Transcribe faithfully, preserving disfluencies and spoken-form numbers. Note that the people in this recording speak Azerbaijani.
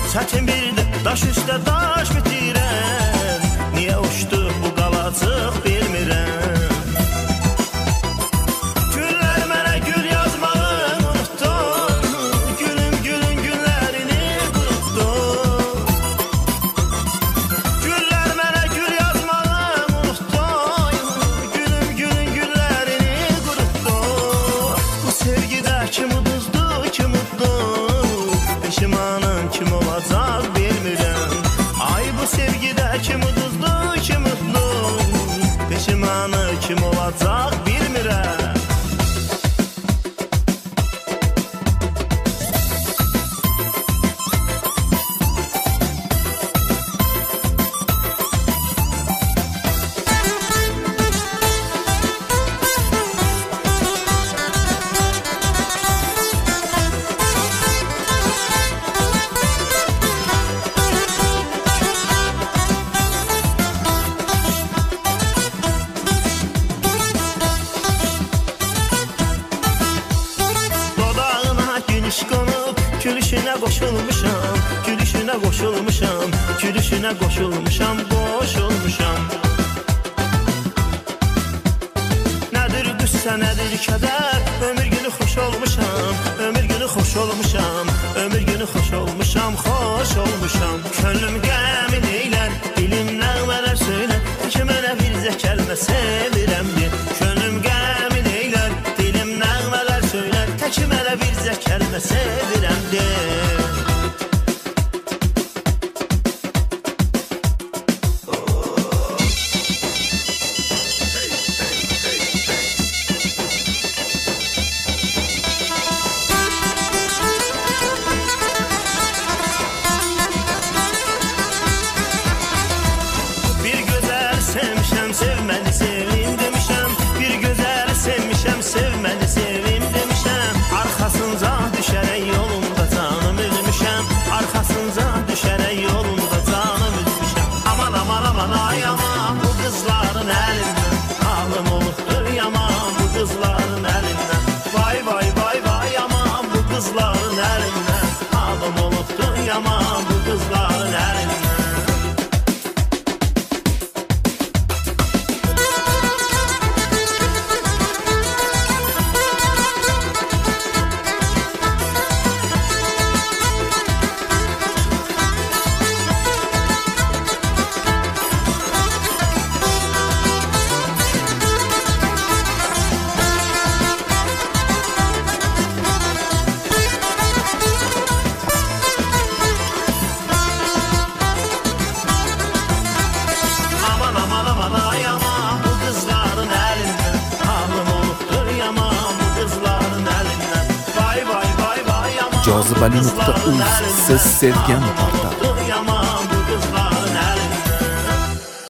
Çətin bir də daş üstə daş bitirəm. Niyə uçdu bu qalacıq bilmirəm. Güllər mənə gül yazmağı unutdu. Gülüm gülün güllərini qurutdu. Güllər mənə gül yazmağı unutdu. Gülüm gülün güllərini qurutdu. Bu sevgidə kim uduzdu, kim uddu. Peşimanım kim olacaq bilmirəm. Ay bu sevgidə kim uduzdu, kim uddu. Peşimanı kim olacaq bilmirəm. Gülüşünə qoşulmuşam, gülüşünə qoşulmuşam, gülüşünə qoşulmuşam, qoşulmuşam. Nədir qüssə, nədir kədər, ömür günü xoş olmuşam, ömür günü xoş olmuşam, ömür günü xoş olmuşam, xoş olmuşam. Könlüm qəmin eylər, dilim nəğmələr söylər, ki mənə bir zəkəlmə sevirəmdir. Könlüm qəmin eylər, dilim nəğmələr söylər, ki mənə bir zəkəlmə sevirəmdir. Bir gözəl sevmişəm, sevməni sevim demişəm. Bir gözəl sevmişəm, sevməni sevim demişəm. Arxasınca düşərək yolunda canım üzmüşəm. Arxasınca düşərək yolunda canım üzmüşəm. Aman aman aman ay aman bu qızların əlindən. Ağlım olubdur yaman bu qızların əlindən. Vay vay vay vay aman bu qızların əlindən. Ağlım olubdur yaman bu qızların əlindən. Cazibeli nokta uz Siz sevgan portal.